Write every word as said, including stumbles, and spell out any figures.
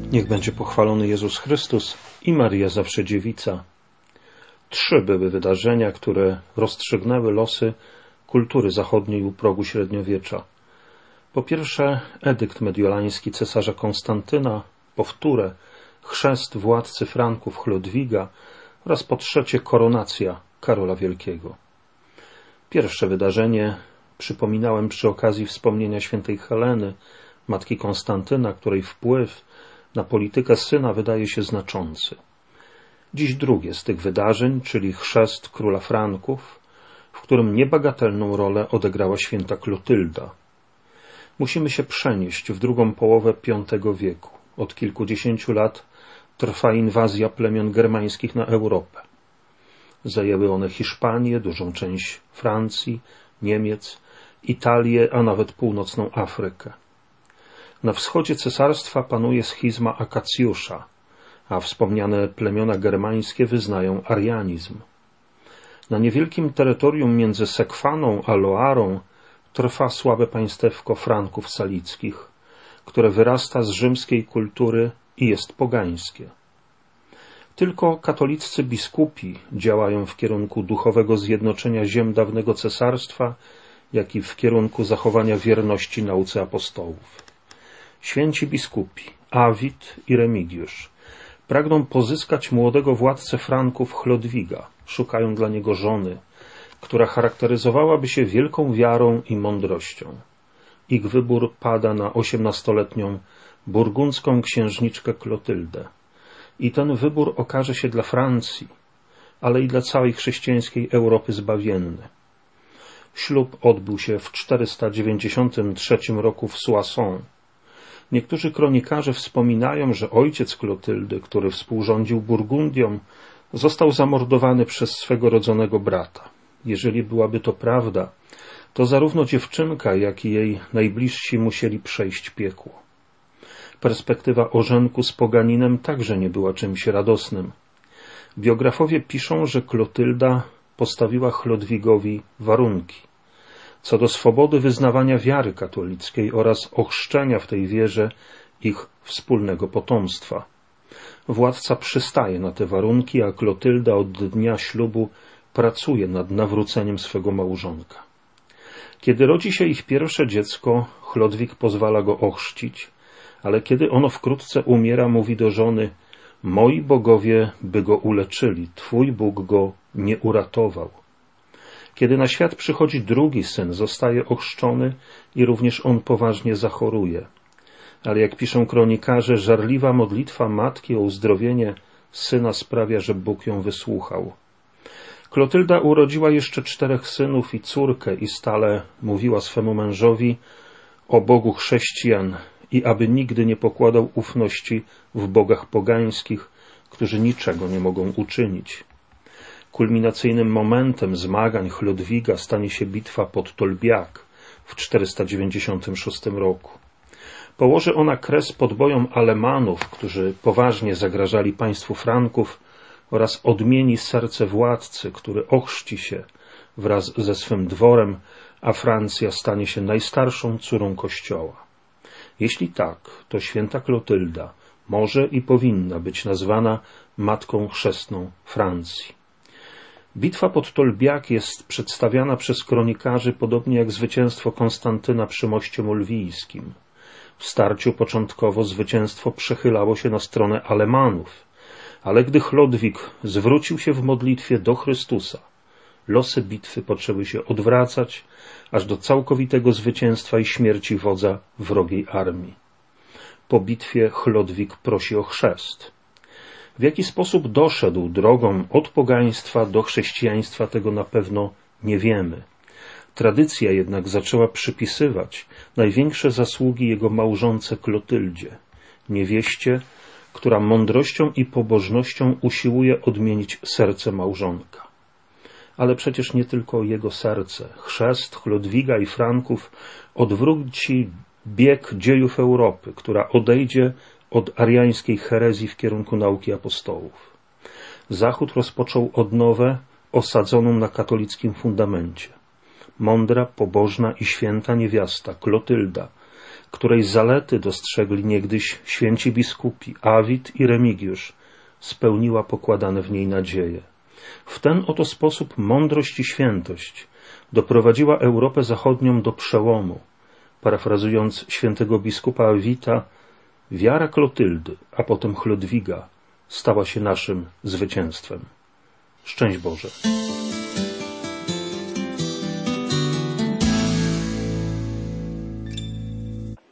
Niech będzie pochwalony Jezus Chrystus i Maria zawsze dziewica. Trzy były wydarzenia, które rozstrzygnęły losy kultury zachodniej u progu średniowiecza. Po pierwsze edykt mediolański cesarza Konstantyna, po wtóre chrzest władcy Franków Chlodwiga oraz po trzecie koronacja Karola Wielkiego. Pierwsze wydarzenie przypominałem przy okazji wspomnienia świętej Heleny, matki Konstantyna, której wpływ na politykę syna wydaje się znaczący. Dziś drugie z tych wydarzeń, czyli chrzest króla Franków, w którym niebagatelną rolę odegrała święta Klotylda. Musimy się przenieść w drugą połowę piątego wieku. Od kilkudziesięciu lat trwa inwazja plemion germańskich na Europę. Zajęły one Hiszpanię, dużą część Francji, Niemiec, Italię, a nawet północną Afrykę. Na wschodzie cesarstwa panuje schizma Akacjusza, a wspomniane plemiona germańskie wyznają arianizm. Na niewielkim terytorium między Sekwaną a Loarą trwa słabe państewko Franków Salickich, które wyrasta z rzymskiej kultury i jest pogańskie. Tylko katoliccy biskupi działają w kierunku duchowego zjednoczenia ziem dawnego cesarstwa, jak i w kierunku zachowania wierności nauce apostołów. Święci biskupi Awit i Remigiusz pragną pozyskać młodego władcę Franków Chlodwiga, szukają dla niego żony, która charakteryzowałaby się wielką wiarą i mądrością. Ich wybór pada na osiemnastoletnią burgundzką księżniczkę Klotyldę. I ten wybór okaże się dla Francji, ale i dla całej chrześcijańskiej Europy zbawienny. Ślub odbył się w czterysta dziewięćdziesiątym trzecim roku w Soissons. Niektórzy kronikarze wspominają, że ojciec Klotyldy, który współrządził Burgundią, został zamordowany przez swego rodzonego brata. Jeżeli byłaby to prawda, to zarówno dziewczynka, jak i jej najbliżsi musieli przejść piekło. Perspektywa ożenku z poganinem także nie była czymś radosnym. Biografowie piszą, że Klotylda postawiła Chlodwigowi warunki co do swobody wyznawania wiary katolickiej oraz ochrzczenia w tej wierze ich wspólnego potomstwa. Władca przystaje na te warunki, a Klotylda od dnia ślubu pracuje nad nawróceniem swego małżonka. Kiedy rodzi się ich pierwsze dziecko, Chlodwig pozwala go ochrzcić, ale kiedy ono wkrótce umiera, mówi do żony: moi bogowie by go uleczyli, twój Bóg go nie uratował. Kiedy na świat przychodzi drugi syn, zostaje ochrzczony i również on poważnie zachoruje. Ale jak piszą kronikarze, żarliwa modlitwa matki o uzdrowienie syna sprawia, że Bóg ją wysłuchał. Klotylda urodziła jeszcze czterech synów i córkę i stale mówiła swemu mężowi o Bogu chrześcijan i aby nigdy nie pokładał ufności w bogach pogańskich, którzy niczego nie mogą uczynić. Kulminacyjnym momentem zmagań Chlodwiga stanie się bitwa pod Tolbiac w czterysta dziewięćdziesiątym szóstym roku. Położy ona kres podbojom Alemanów, którzy poważnie zagrażali państwu Franków, oraz odmieni serce władcy, który ochrzci się wraz ze swym dworem, a Francja stanie się najstarszą córą Kościoła. Jeśli tak, to święta Klotylda może i powinna być nazwana matką chrzestną Francji. Bitwa pod Tolbiac jest przedstawiana przez kronikarzy podobnie jak zwycięstwo Konstantyna przy moście Mulwijskim. W starciu początkowo zwycięstwo przechylało się na stronę Alemanów, ale gdy Chlodwig zwrócił się w modlitwie do Chrystusa, losy bitwy poczęły się odwracać, aż do całkowitego zwycięstwa i śmierci wodza wrogiej armii. Po bitwie Chlodwig prosi o chrzest. W jaki sposób doszedł drogą od pogaństwa do chrześcijaństwa, tego na pewno nie wiemy. Tradycja jednak zaczęła przypisywać największe zasługi jego małżonce Klotyldzie, niewieście, która mądrością i pobożnością usiłuje odmienić serce małżonka. Ale przecież nie tylko jego serce. Chrzest Chlodwiga i Franków odwróci bieg dziejów Europy, która odejdzie od ariańskiej herezji w kierunku nauki apostołów. Zachód rozpoczął odnowę osadzoną na katolickim fundamencie. Mądra, pobożna i święta niewiasta Klotylda której zalety dostrzegli niegdyś święci biskupi Awid i Remigiusz, spełniła pokładane w niej nadzieje. W ten oto sposób mądrość i świętość doprowadziła Europę Zachodnią do przełomu. Parafrazując świętego biskupa Awita, wiara Klotyldy, a potem Chlodwiga stała się naszym zwycięstwem. Szczęść Boże.